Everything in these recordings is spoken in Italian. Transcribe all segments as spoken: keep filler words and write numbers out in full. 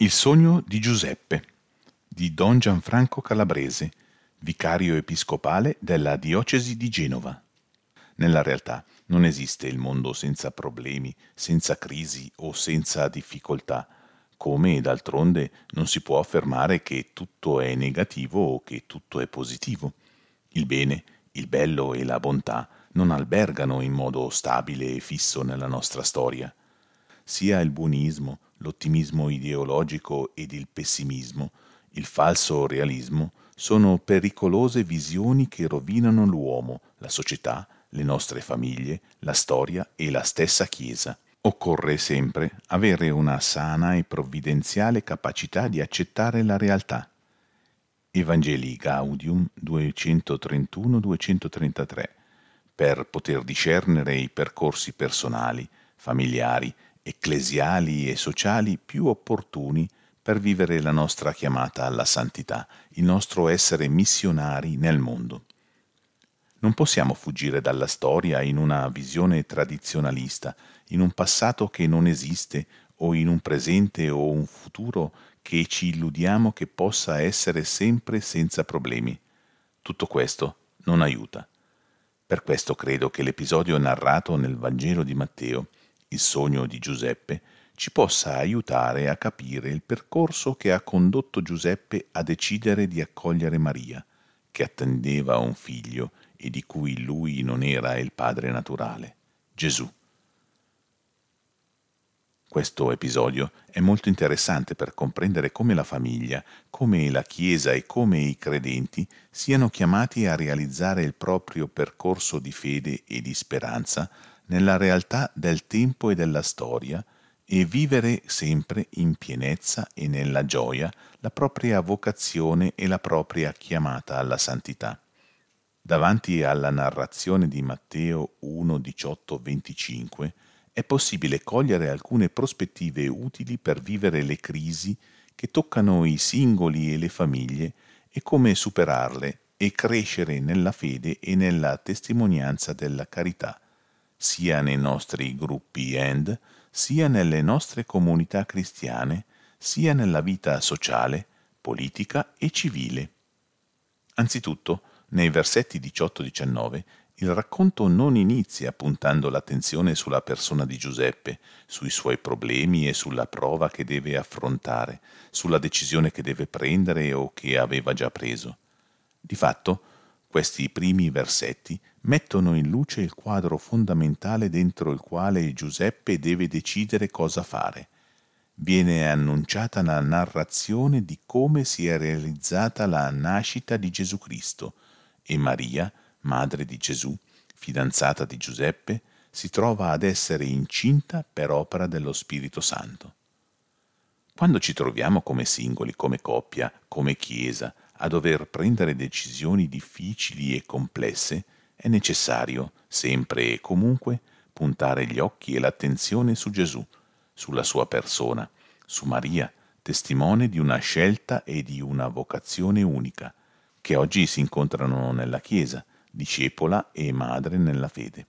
Il sogno di Giuseppe di Don Gianfranco Calabrese, vicario episcopale della diocesi di Genova. Nella realtà non esiste il mondo senza problemi, senza crisi o senza difficoltà, come d'altronde non si può affermare che tutto è negativo o che tutto è positivo. Il bene, il bello e la bontà non albergano in modo stabile e fisso nella nostra storia. Sia il buonismo, l'ottimismo ideologico ed il pessimismo, il falso realismo, sono pericolose visioni che rovinano l'uomo, la società, le nostre famiglie, la storia e la stessa Chiesa. Occorre sempre avere una sana e provvidenziale capacità di accettare la realtà. Evangelii Gaudium duecentotrentuno duecentotrentatré, per poter discernere i percorsi personali, familiari, ecclesiali e sociali più opportuni per vivere la nostra chiamata alla santità, il nostro essere missionari nel mondo. Non possiamo fuggire dalla storia in una visione tradizionalista, in un passato che non esiste o in un presente o un futuro che ci illudiamo che possa essere sempre senza problemi. Tutto questo non aiuta. Per questo credo che l'episodio narrato nel Vangelo di Matteo, il sogno di Giuseppe, ci possa aiutare a capire il percorso che ha condotto Giuseppe a decidere di accogliere Maria, che attendeva un figlio e di cui lui non era il padre naturale, Gesù. Questo episodio è molto interessante per comprendere come la famiglia, come la Chiesa e come i credenti siano chiamati a realizzare il proprio percorso di fede e di speranza nella realtà del tempo e della storia e vivere sempre in pienezza e nella gioia la propria vocazione e la propria chiamata alla santità. Davanti alla narrazione di Matteo uno, diciotto, venticinque è possibile cogliere alcune prospettive utili per vivere le crisi che toccano i singoli e le famiglie e come superarle e crescere nella fede e nella testimonianza della carità, sia nei nostri gruppi End, sia nelle nostre comunità cristiane, sia nella vita sociale, politica e civile. Anzitutto, nei versetti diciotto diciannove, il racconto non inizia puntando l'attenzione sulla persona di Giuseppe, sui suoi problemi e sulla prova che deve affrontare, sulla decisione che deve prendere o che aveva già preso. Di fatto, questi primi versetti mettono in luce il quadro fondamentale dentro il quale Giuseppe deve decidere cosa fare. Viene annunciata la narrazione di come si è realizzata la nascita di Gesù Cristo e Maria, madre di Gesù, fidanzata di Giuseppe, si trova ad essere incinta per opera dello Spirito Santo. Quando ci troviamo come singoli, come coppia, come Chiesa, a dover prendere decisioni difficili e complesse, è necessario, sempre e comunque, puntare gli occhi e l'attenzione su Gesù, sulla sua persona, su Maria, testimone di una scelta e di una vocazione unica, che oggi si incontrano nella Chiesa, discepola e madre nella fede.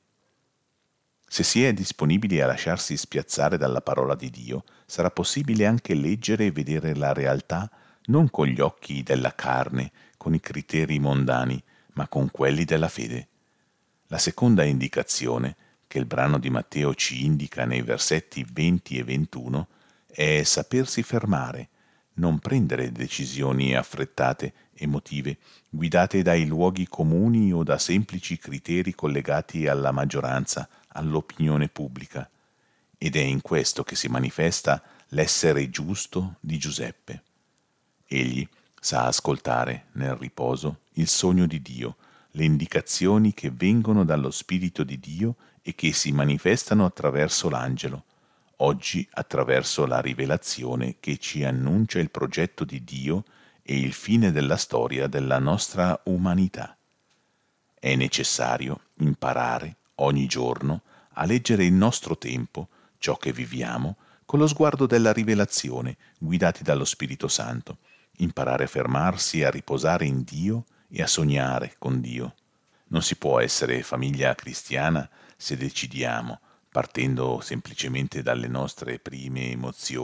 Se si è disponibili a lasciarsi spiazzare dalla parola di Dio, sarà possibile anche leggere e vedere la realtà non con gli occhi della carne, con i criteri mondani, ma con quelli della fede. La seconda indicazione, che il brano di Matteo ci indica nei versetti venti e ventuno, è sapersi fermare, non prendere decisioni affrettate, emotive, guidate dai luoghi comuni o da semplici criteri collegati alla maggioranza, all'opinione pubblica. Ed è in questo che si manifesta l'essere giusto di Giuseppe. Egli sa ascoltare, nel riposo, il sogno di Dio, le indicazioni che vengono dallo Spirito di Dio e che si manifestano attraverso l'angelo, oggi attraverso la rivelazione che ci annuncia il progetto di Dio e il fine della storia della nostra umanità. È necessario imparare ogni giorno a leggere il nostro tempo, ciò che viviamo, con lo sguardo della rivelazione, guidati dallo Spirito Santo, imparare a fermarsi, a riposare in Dio e a sognare con Dio. Non si può essere famiglia cristiana se decidiamo, partendo semplicemente dalle nostre prime emozioni,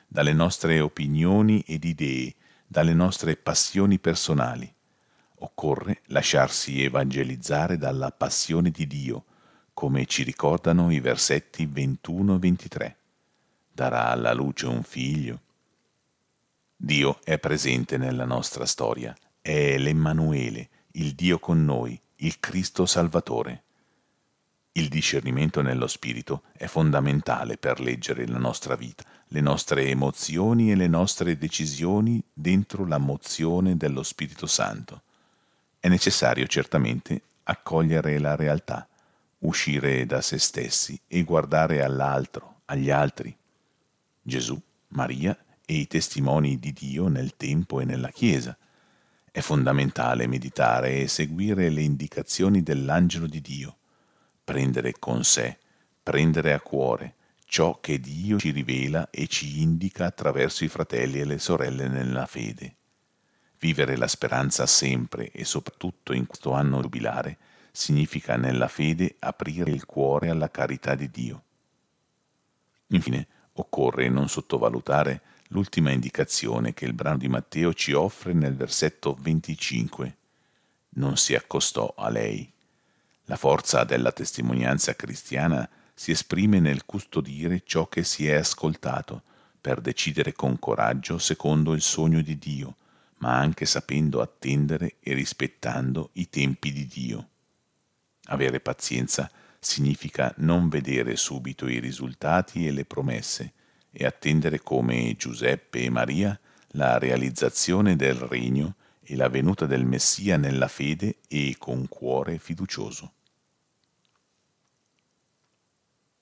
dalle nostre opinioni ed idee, dalle nostre passioni personali. Occorre lasciarsi evangelizzare dalla passione di Dio, come ci ricordano i versetti ventuno e ventitré. Darà alla luce un figlio. Dio è presente nella nostra storia, è l'Emmanuele, il Dio con noi, il Cristo Salvatore. Il discernimento nello Spirito è fondamentale per leggere la nostra vita, le nostre emozioni e le nostre decisioni dentro la mozione dello Spirito Santo. È necessario certamente accogliere la realtà, uscire da se stessi e guardare all'altro, agli altri. Gesù, Maria e i testimoni di Dio nel tempo e nella Chiesa. È fondamentale meditare e seguire le indicazioni dell'angelo di Dio, prendere con sé, prendere a cuore ciò che Dio ci rivela e ci indica attraverso i fratelli e le sorelle nella fede. Vivere la speranza sempre e soprattutto in questo anno giubilare significa nella fede aprire il cuore alla carità di Dio. Infine, occorre non sottovalutare l'ultima indicazione che il brano di Matteo ci offre nel versetto venticinque. Non si accostò a lei. La forza della testimonianza cristiana si esprime nel custodire ciò che si è ascoltato, per decidere con coraggio secondo il sogno di Dio, ma anche sapendo attendere e rispettando i tempi di Dio. Avere pazienza significa non vedere subito i risultati e le promesse e attendere come Giuseppe e Maria la realizzazione del regno e la venuta del Messia nella fede e con cuore fiducioso.